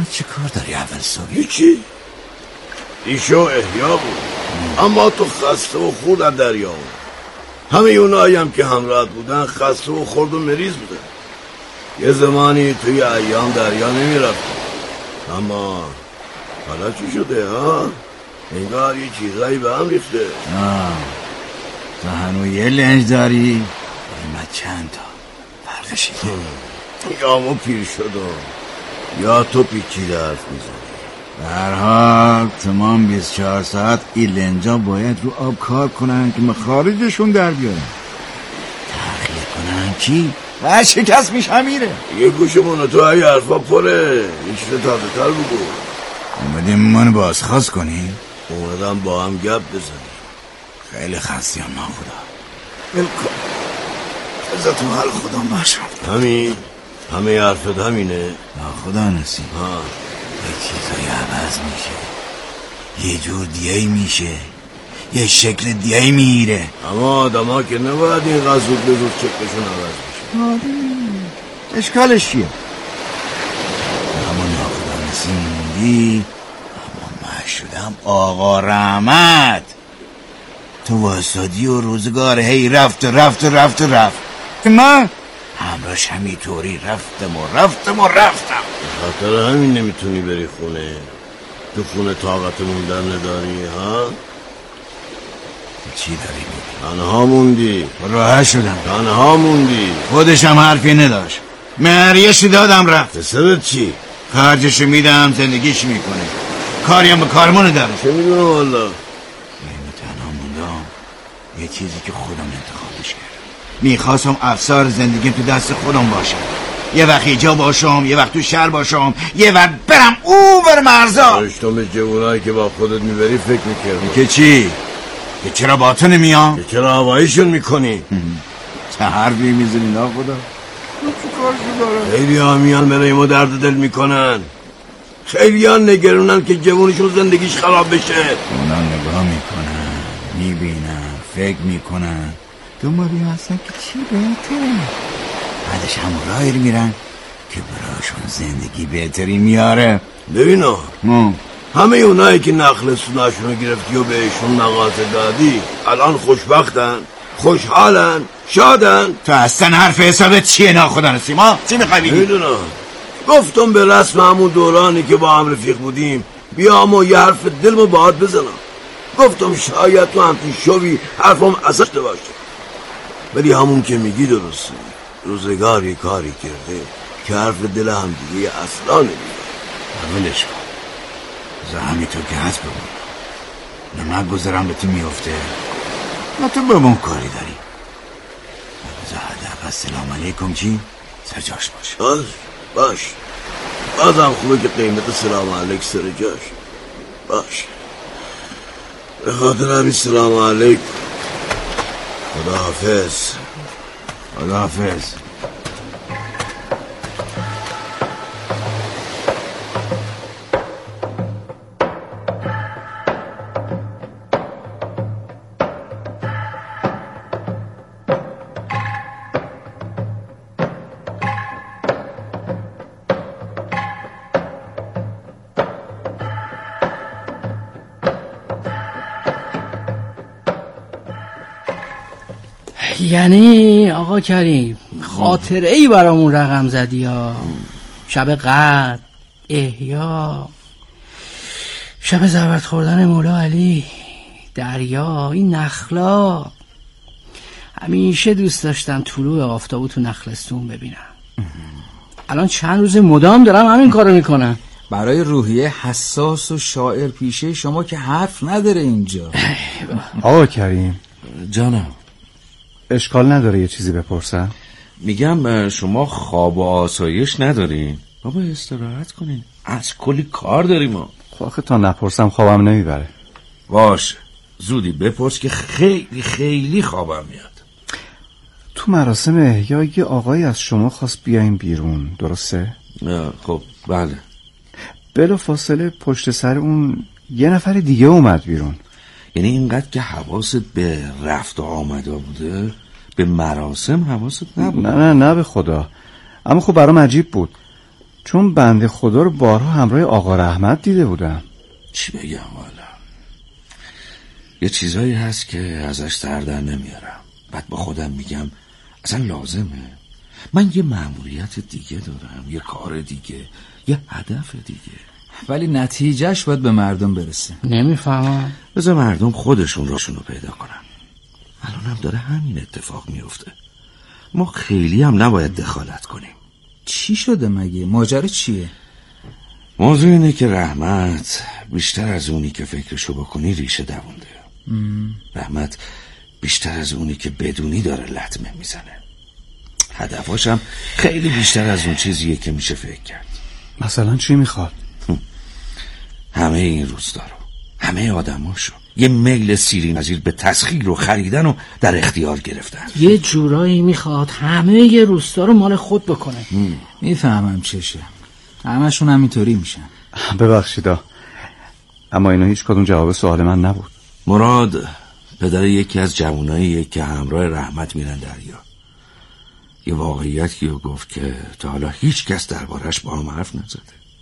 چه کار داری اول صبح؟ هیچی، ایشو احیا بود، اما تو خسته و خورد از دریا بود. همه اونایی هم که همراهت بودن خسته و خورد و مریض بودن. یه زمانی توی ایام دریا نمیرفت، اما حالا چی شده ها؟ انگار یه چیزایی به هم ریخته. تو هنو یه لنج داری؟ من چند تا فرقشی یا ما پیر شدم یا تو پیچیده حرف میزنی. به هر حال تمام 24 ساعت این لنجا باید رو آب کار کنن که مخارجشون در بیارن. تغییر کنن چی؟ هر شکست میشه میره. یه گوشمون تو های حرفا پره. این چیز تازه تر بگو. اومدیم من بازخواست کنی؟ اومدم با هم گپ بزنی. خیلی خستیم ناخدا. بلکن ازتون حال خودم باشم. همین؟ همه حرفت همینه؟ ناخدا نسیم یه چیزای عوض میشه، یه جور دیگه میشه، یه شکل دیگه میره. اما آدم ها که نباید این غزود به زود شکلشون عوض میشه. اشکالش چیه؟ اما ناخدا نسیم موندی. اما من شدم آقا رحمت. تو واسادی و روزگار هی رفت من همراش همینطوری رفتم. خاطر همین نمیتونی بری خونه. تو خونه طاقت موندن نداری ها؟ چی داری میگی؟ تنها موندی. راه شدم. تنها موندی. خودشم حرفی نداشت. مهریشی دادم رفت. پسرت چی؟ خرجش میدم زندگیش میکنه. کاریم به کارمونه داره. چه میدونم والا. من تنها موندم. یه چیزی که خودم انتخابش کردم. میخواستم افسار زندگیم تو دست خودم باشم. یه وقت اینجا باشم، یه وقت تو شهر باشم، یه وقت برم اوور مرزا. داشتم به جوانایی که با خودت میبری فکر میکردم. که چی؟ که چرا با تو نمیام؟ که چرا هواییشون میکنی؟ چه حرفی میزنی ناخدا؟ خیلی ها میان برای ما درد دل میکنن. خیلی ها نگرونن که جوانشون زندگیش خراب بشه. اونا نگاه میکنن، میبینن، فکر میکنن، دنبالی هستن که چی بهتره. بعدش هم راهی میرن که براشون زندگی بهتری میاره. ببینا همه اونایی که نخل سوناشونو گرفتی و بهشون مغازه دادی الان خوشبختن، خوشحالن، شادن. تو اصلا حرف حسابت چیه ناخدا نسیم ها؟ چی میخوای بگی؟ میدونم. گفتم به رسم همون دورانی که با هم رفیق بودیم بیام و یه حرف دلمو باهات بزنم. گفتم شاید تو همچین شوی حرفم ازش باشه، ولی همون که میگی درسته. روزگاری کاری کرده که حرف دل هم دیگه اصلا نمیده. اولش کن زهمی تو که هست ببون. نه من گذرم به تو میفته نه تو ببون کاری داری. زهده پس سلام علیکم چی؟ سرجاش باش. باش بازم خوبه که قیمت سلام علیک سر جاش باش. به خاطر همین سلام علیک. خداحافظ. خداحافظ. یعنی آقا کریم خاطره ای برامون رقم زدی ها. شب قدر، احیا، شب زربت خوردن مولا علی، دریا، این نخلا. همیشه دوست داشتم طلوع آفتابو تو نخلستون ببینم. الان چند روز مدام دارم همین کارو میکنم. برای روحیه حساس و شاعر پیشه شما که حرف نداره اینجا. آقا کریم جانم، اشکال نداره یه چیزی بپرسم؟ میگم شما خواب و آسایش ندارین؟ بابا استراحت کنین، از کلی کار داریم ما. آخه تا نپرسم خوابم نمیبره. باشه زودی بپرس که خیلی خیلی خوابم میاد. تو مراسم احیا یه آقایی از شما خواست بیاین بیرون، درسته؟ خب بله. بلا فاصله پشت سر اون یه نفر دیگه اومد بیرون. یعنی اینقدر که حواست به رفت و آمده بوده به مراسم حواست نبود؟ نه به خدا. اما خب برام عجیب بود، چون بنده خدا رو بارها همراه آقا رحمت دیده بودم. چی بگم والا، یه چیزایی هست که ازش سر در نمیارم. بعد با خودم میگم اصلا لازمه؟ من یه مأموریت دیگه دارم، یه کار دیگه، یه هدف دیگه. ولی نتیجهش باید به مردم برسه. نمیفهمم. بذار مردم خودشون راشونو پیدا کنن. الانم داره همین اتفاق میفته. ما خیلی هم نباید دخالت کنیم. چی شده مگه؟ ماجرا چیه؟ موضوع اینه که رحمت بیشتر از اونی که فکرشو بکنی ریشه دوونده. رحمت بیشتر از اونی که بدونی داره لطمه میزنه. هدفاشم خیلی بیشتر از اون چیزیه که میشه فکر کرد. مثلا چی میخواد؟ همه این روستا رو، همه آدماشو یه میل سیری نظیر به تسخیر و خریدن و در اختیار گرفتن. یه جورایی میخواد همه یه روستا رو مال خود بکنه. میفهمم چشه، همشون همینطوری میشن. ببخشیدا، اما اینا هیچ کدوم جواب سوال من نبود. مراد پدر یکی از جواناییه که همراه رحمت میرن دریا. یه واقعیتی رو گفت که تا حالا هیچ کس دربارش با هم حرف نزده.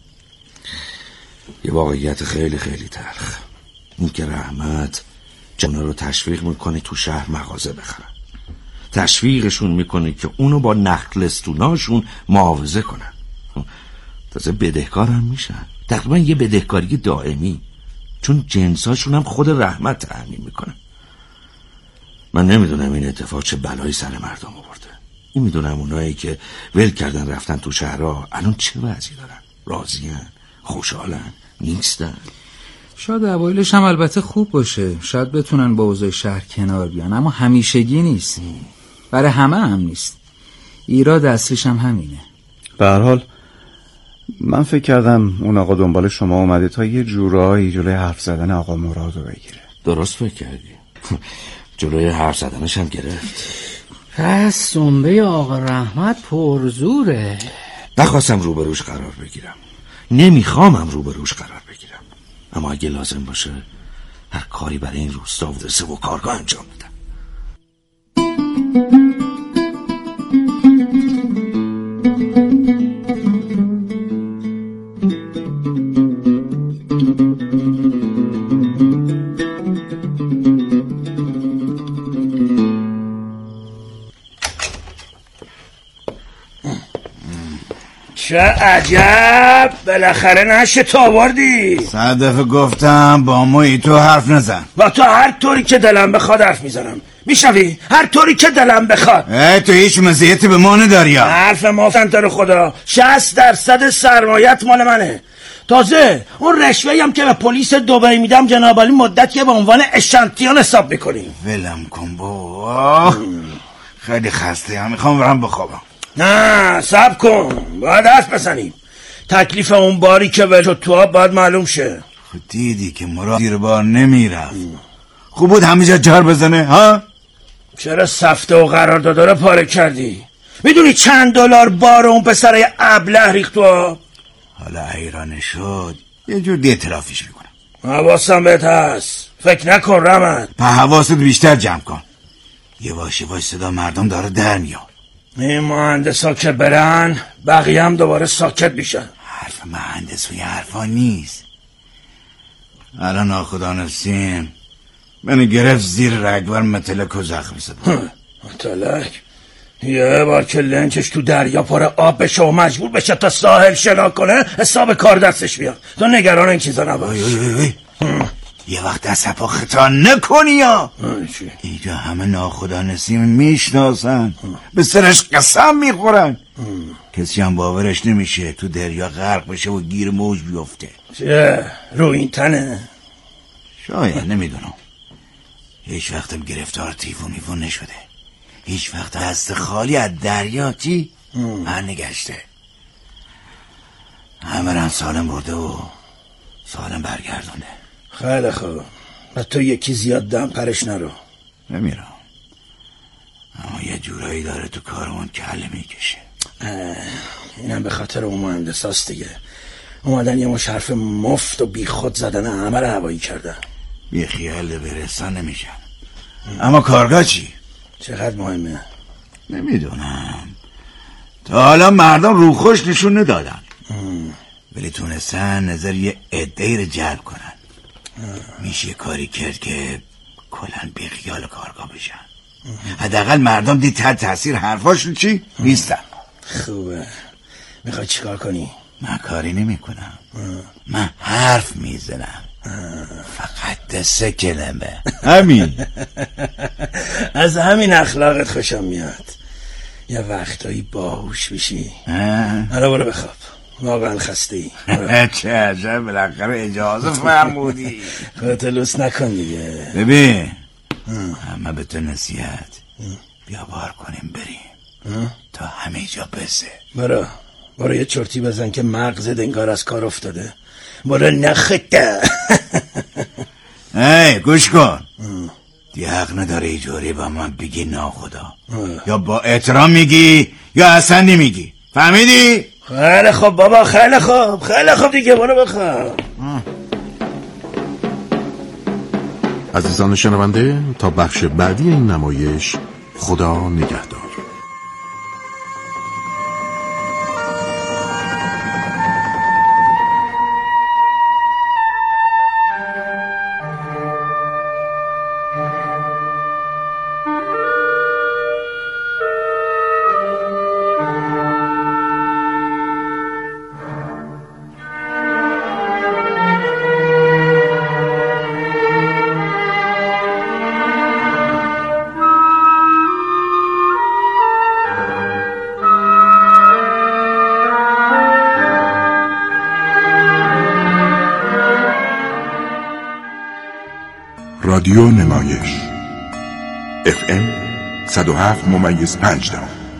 یه واقعیت خیلی خیلی تلخ، این که رحمت جوانا رو تشویق میکنه تو شهر مغازه بخرن. تشویقشون میکنه که اونو با نخلستوناشون معاوضه کنن. تازه بدهکار هم میشن، تقریبا یه بدهکاری دائمی، چون جنساشون هم خود رحمت تأمین میکنن. من نمیدونم این اتفاق چه بلایی سر مردم آورده. این میدونم اونایی که ول کردن رفتن تو شهرها الان چه وضعی دارن. راضین، خوشحالن، نیستن. شاید اوایلش هم البته خوب باشه، شاید بتونن با اوضاع شهر کنار بیان، اما همیشگی نیست. برای همه هم نیست. ایراد اصلیش هم همینه. به هر حال من فکر کردم اون آقا دنبال شما اومده تا یه جورایی جلوی حرف زدن آقا مراد رو بگیره. درست فکر کردی. جلوی حرف زدنش هم گرفت. پس سنبه آقا رحمت پرزوره. نخواستم روبروش قرار بگیرم، نمیخوامم روبروش قرار بگیرم، اما اگه لازم باشه هر کاری برای این روستا و دسته و کارگاه انجام بدم. چه عجب، بالاخره نشه تو آوردی. 100 دفعه گفتم با ما تو حرف نزن. با تو هر طوری که دلم بخواد حرف میزنم، میشنوی؟ هر طوری که دلم بخواد. تو هیچ مزیتی به ما نداری. حرف ما سنتر خدا 60% سرمایت مال منه. تازه اون رشوه‌ای هم که به پلیس دبی میدم جناب عالی مدتیه به عنوان اشانتیون حساب میکنی. ولم کن بابا، خیلی خسته هم، میخوام برم بخوابم. نه صبر کن، باید حرف بزنیم. تکلیف اون باری که به تو آب باید معلوم شه. خود دیدی که مراد زیر بار نمیرفت، خوب بود همینجا جار بزنه ها؟ چرا سفته و قرارداد رو پاره کردی؟ میدونی چند دلار بار اون پسره ابله ریخت تو آب؟ حالا ایران شد یه جور دی اطرافیش میکنم. حواسم بهت هست، فکر نکن رحمت. په حواست بیشتر جمع کن. یواش یواش صدا مردم داره در میاد. این مهندسا که برن بقیه هم دوباره ساکت میشن. حرف مهندس و یه حرفا نیست. الان ناخدا نفسیم منو گرفت زیر رگبر متلک و زخم زد. متلک؟ یه بار که لنچش تو دریا پر آب بشه و مجبور بشه تا ساحل شنا کنه حساب کار دستش بیاد. تو نگران این چیزا نباش. یه وقت دست پا خطا نکنی یا اینجا همه ناخدا نسیم میشناسن، به سرش قسم میخورن. کسی هم باورش نمیشه تو دریا غرق بشه و گیر موج بیفته. چه؟ رو این تنه؟ شاید، نمیدونم. هیچ وقتم گرفتار تیفون میفون نشده. هیچ وقت دست خالی از دریا چی؟ برنگشته. همه رن سالم برده و سالم برگردونه. خیلی خوب، و تو یکی زیاد دم پرش نرو. نمیرم، اما یه جورایی داره تو کارمون کله میکشه. اینم به خاطر اون مهندس هاست دیگه. اومدن یه مش حرف مفت و بی خود زدن همه رو هوایی کردن. بی خیال برسان نمیشن. اما کارگاه چی؟ چقدر مهمه؟ نمیدونم، تا حالا مردم روخوش نشون ندادن. ولی تونستن نظر یه عده‌ای رو جلب کنن. میشه کاری کرد که کلن بیخیال کارگاه بشن. حداقل مردم دید تحت تاثیر حرفاشون چی؟ نیستن. خوبه. میخوای چیکار کنی؟ من کاری نمی کنم. من حرف میزنم. فقط 3 کلمه. همین. از همین اخلاقت خوشم میاد. یه وقتایی باهوش بشی. حالا برو بخواب. واقعا خسته ای. چه عجب، بالاخره اجازه فرمودی. خودت لوس نکن دیگه. ببین همه به تو نصیحت، بیا بار کنیم بریم تا همه جا بسه. برو یه چرتی بزن که مغزت انگار از کار افتاده. برو نخته. ای گوش کن، دی حق نداره ایجوری با من بگی ناخدا. یا با احترام میگی یا اصلا نمیگی. فهمیدی؟ خیلی خوب بابا، خیلی خوب دیگه، برو بخواب. عزیزان شنونده، تا بخش بعدی این نمایش خدا نگهدار. رادیو نمایش FM 107.5.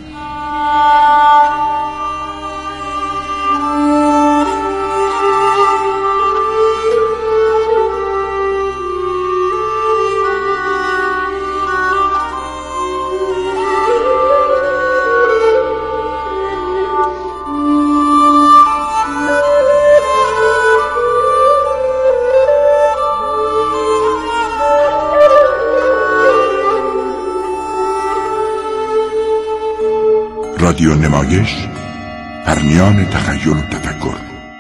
رادیو نمایش، پرمیان تخیل و تفکر.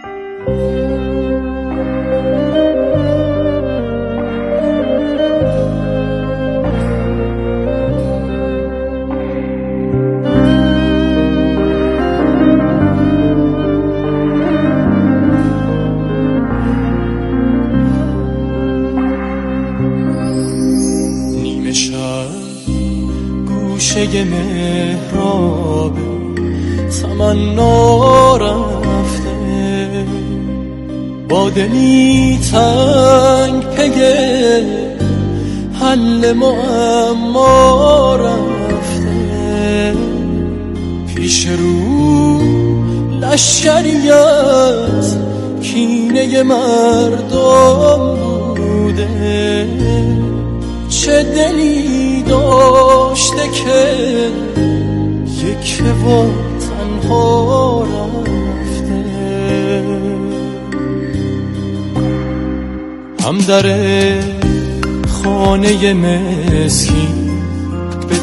نیمه شب گوشه محراب تمنا رفته، با دلی تنگ پگه حل معما رفته، پیش رو لشکری از کینه مردم بوده، چه دلی داشته که یک و تنها رفته، هم در خانه مسکین به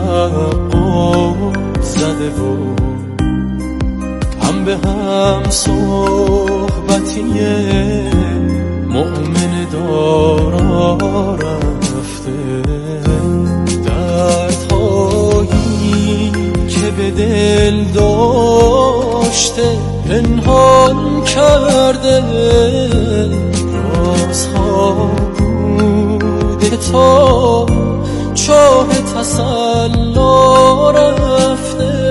تفقد زده و هم به هم صحبتی مؤمن دارا رفته، دردهایی که به دل داشته پنهان کرده، رازها بوده تا چاه تسلا رفته.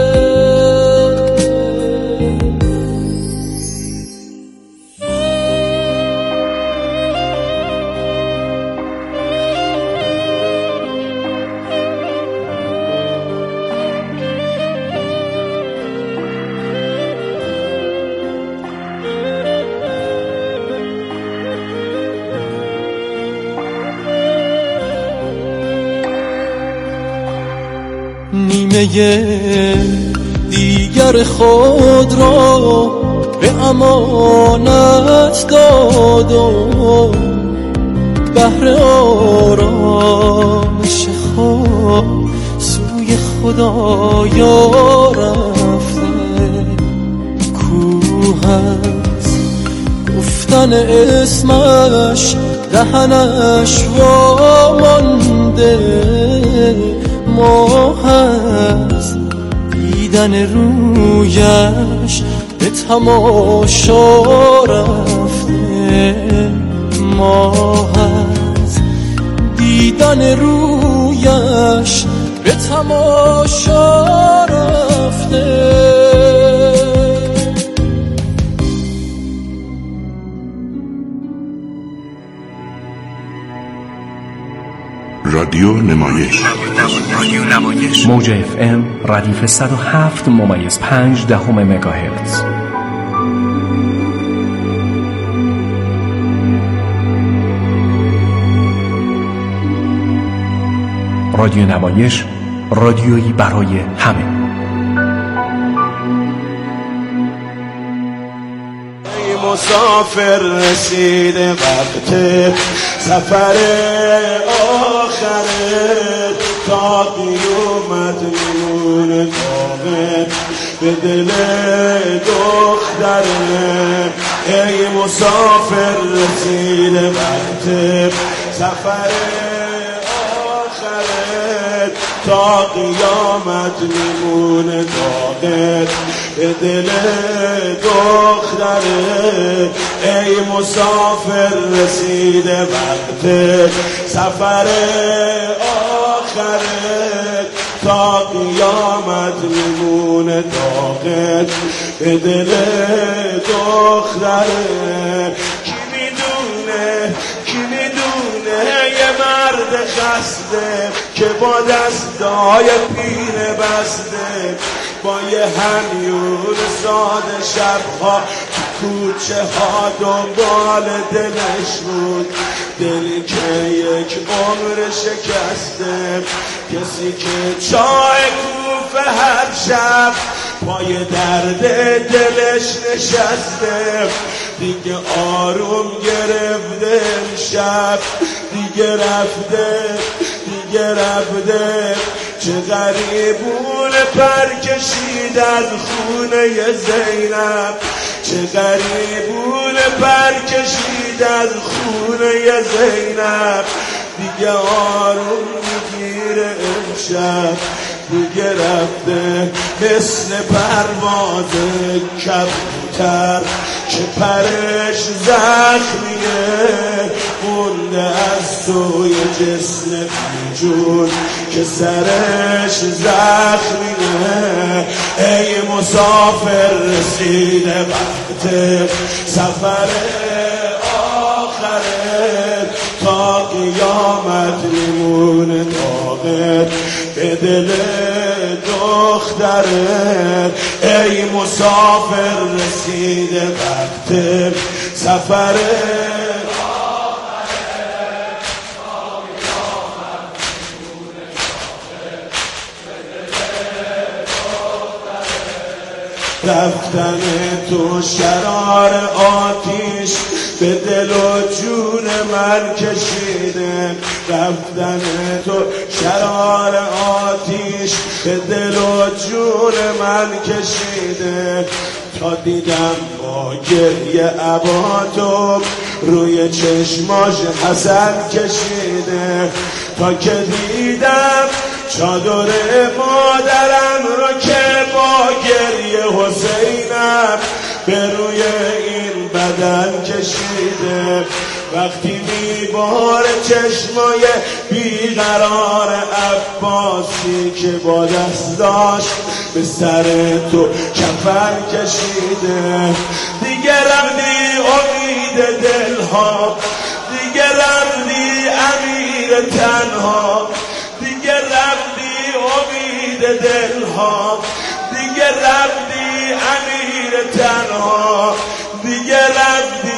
نیمه دیگر خود را به امانت داد و بهر آرامش خود سوی خدایا رفته، کوه دیدن اسمش دهنش وامانده، ماه از دیدن رویش به تماشا رفته، ماه از دیدن رویش به تماشا رفته. رادیو نمایش موج FM ردیف 107.5 مگاهرتز. رادیو نمایش، رادیویی برای همه. ای مسافر رسیده وقت سفر آخره، تا قیامت میمونه داغت به دل دختره. ای مسافر رسیده وقت سفر آخره، تا قیامت میمونه داغت به دل دختره. ای مسافر رسیده وقت سفر آخره، تا قیامت میمونه داغت به دل دختره. کی میدونه یه مرد خسته که با دستای پینه بسته، با یه همیون ساده شبها تو کوچه ها دنبال دلش بود، دلی که یک عمر شکسته، کسی که چای کوفه هر شب پای درد دلش نشسته. دیگه آروم گرفته شب، دیگه رفته چه غریبونه پر کشید از خونه زینب، چه غریبونه پر کشید از خونه زینب. دیگه آروم میگیره امشب، دیگه رفته مثل پرواز کبوتر که پرش زخمیه، مونده از توی جسم بیجون که سرش زخمیه. ای مسافر رسیده وقت سفر آخره، تا قیامت میمونه داغت به دل دختره. ای مسافر رسیده وقت سفر رفتن تو شرار آتیش به دل و جون من کشیده، رفتن تو شرار آتیش به دل و جون من کشیده. تا دیدم با گریه عباتو روی چشماش حسن کشیده، تا که دیدم چادر مادرم رو که با گریه حسینم به روی این بدن کشیده. وقتی میبار چشمای بیقرار عباسی که با دست داشت به سر تو کفن کشیده. دیگه رفتی امید دلها، دیگه رفتی امیر تنها، دیگه رفتی امید دلها، دیگه رفتی امیر تنها، دیگه رفتی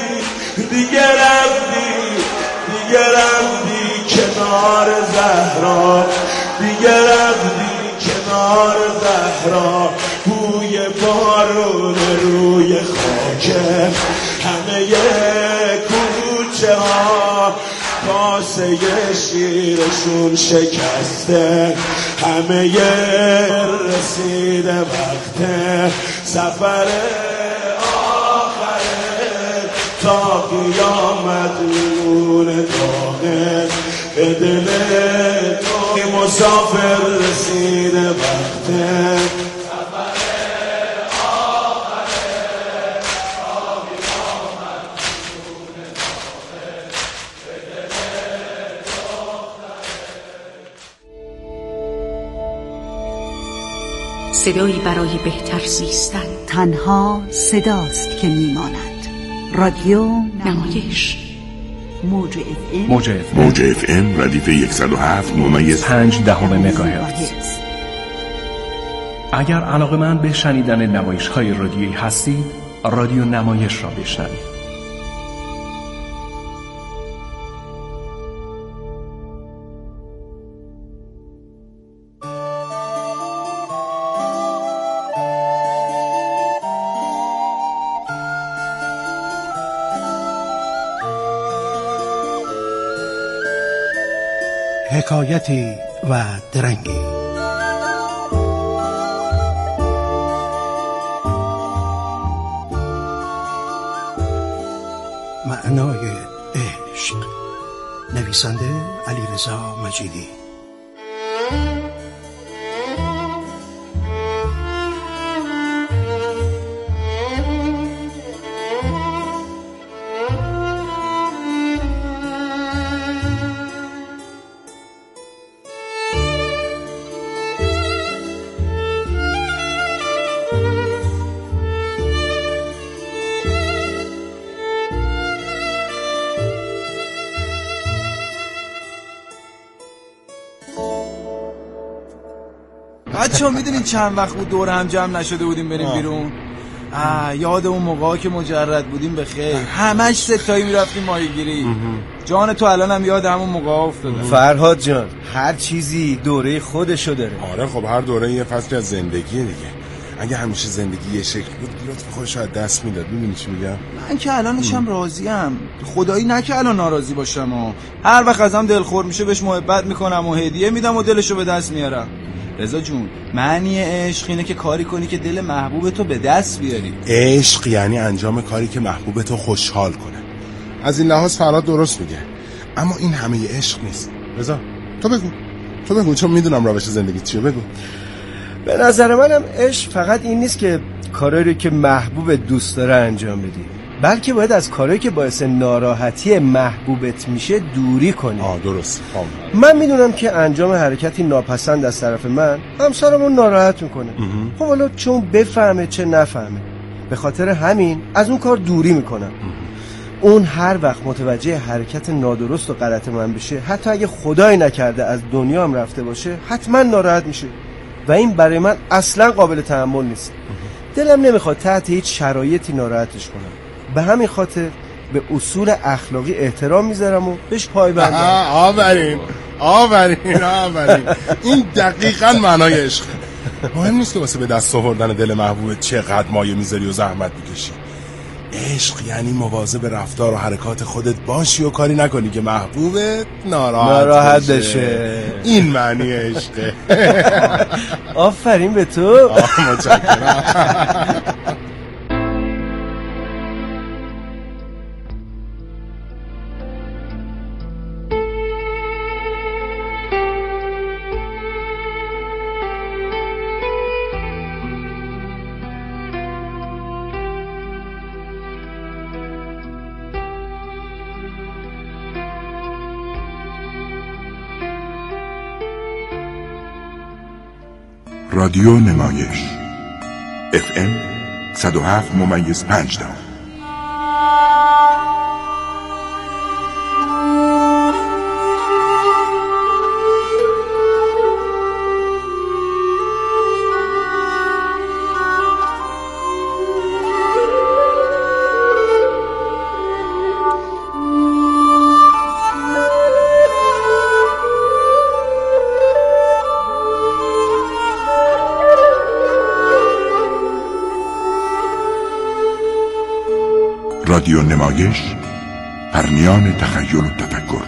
کنار زهرا، دیگه رفتی کنار زهرا. بوی بارون روی خاکه همه کوچه ها، کاسه شیرشون شکسته، همه رسیده وقت سفر آخره، تا قیامت میمونه داغه به دل تو مسافر رسیده وقته صدایی برای بهتر زیستن. تنها صداست که میماند. رادیو نمایش. موج اف ام ردیف 107.5 مگاهرتز. اگر علاقه‌مند به شنیدن نمایش‌های رادیویی هستید، رادیو نمایش را بشنوید. حکایتی و درنگی. معنای عشق. نویسنده علیرضا مجیدی. بچه‌ها میدونین چند وقت بود دور هم جمع نشده بودیم بریم بیرون؟ یاد اون موقعا که مجرد بودیم به خیر همش ستایی میرفتیم ماهیگیری. جان تو الان هم یاد همون موقعا افتاده. فرهاد جان هر چیزی دوره خودشو داره. آره خب هر دوره یه فصلی از زندگیه دیگه. اگه همیشه زندگی یه شکل بود لطف خودش از دست میداد. میدونی چی میگم؟ من که الانشم راضیم، خدایی نه که الان ناراضی باشم و هر وقت ازم دلخور میشه بهش محبت میکنم و هدیه میدم و دلشو به دست میارم. رضا جون معنی عشق اینه که کاری کنی که دل محبوب تو به دست بیاری. عشق یعنی انجام کاری که محبوب تو خوشحال کنه. از این لحاظ فراد درست میگه، اما این همه عشق نیست. رضا تو بگو چون میدونم روش زندگی چیه. بگو. به نظر منم عشق فقط این نیست که کاری رو که محبوب دوست داره انجام بدی، بلکه باید از کاری که باعث ناراحتی محبوبت میشه دوری کنی. درست. من میدونم که انجام حرکتی ناپسند از طرف من همسرمون ناراحت میکنه. خب حالا چون بفهمه چه نفهمه، به خاطر همین از اون کار دوری میکنم. اون هر وقت متوجه حرکت نادرست و غلط من بشه، حتی اگه خدای نکرده از دنیا هم رفته باشه، حتما ناراحت میشه و این برای من اصلا قابل تحمل نیست. دلم نمیخواد تحت هیچ شرایطی ناراحتش کنم. به همین خاطر به اصول اخلاقی احترام میذارم و بهش پایبندم. آفرین. این دقیقاً معنای عشق. مهم نیست که واسه به دست آوردن دل محبوبت چقدر مایه میذاری و زحمت میکشی. عشق یعنی مواظب رفتار و حرکات خودت باشی و کاری نکنی که محبوبت ناراحت بشه. این معنی عشقه. آفرین به تو. متشکرم. رادیو نمایش FM 107.5. رادیو نمایش پرمیان تخیل و تفکر.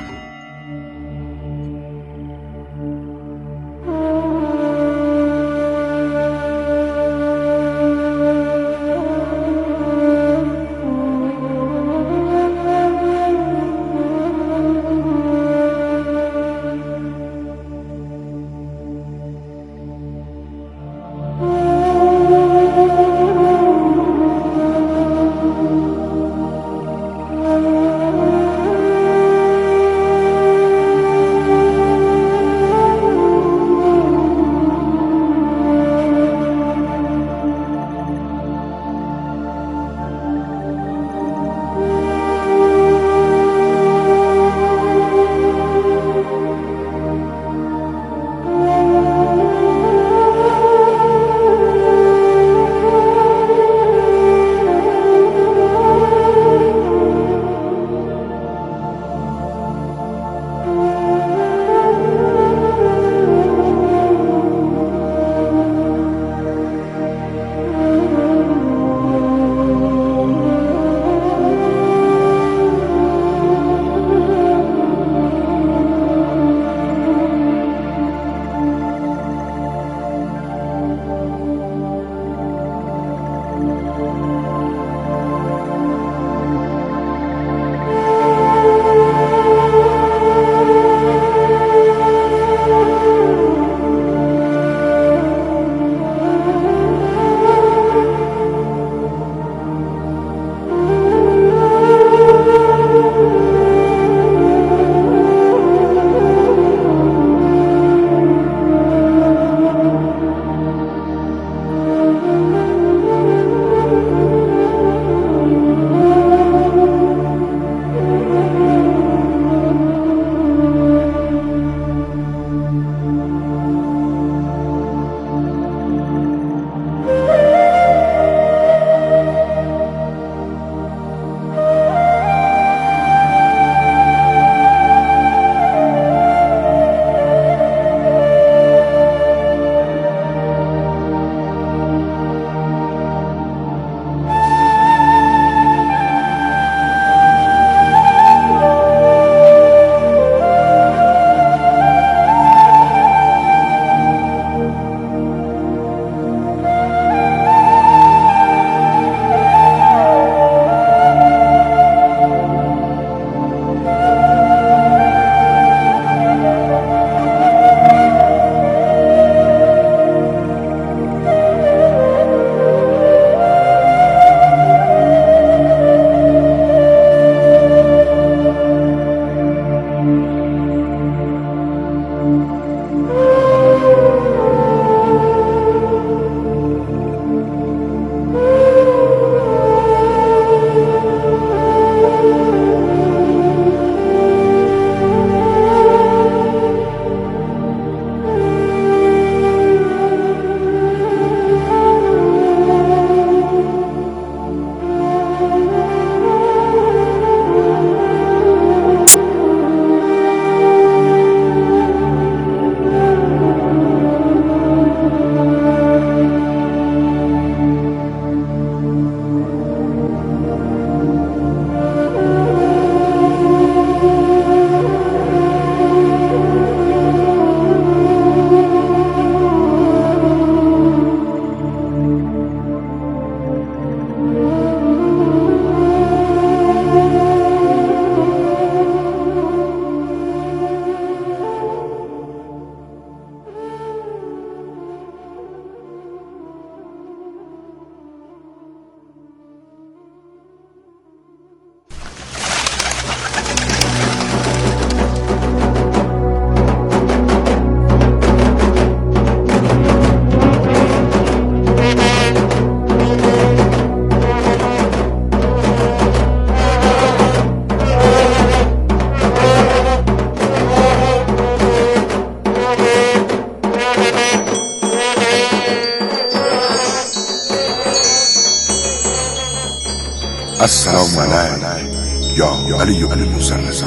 السلام علیک یا علی ابن موسی الرضا.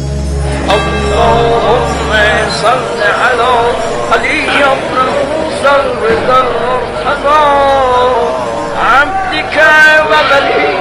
اللهم صل على علي بن موسى الرضا عبدك وولي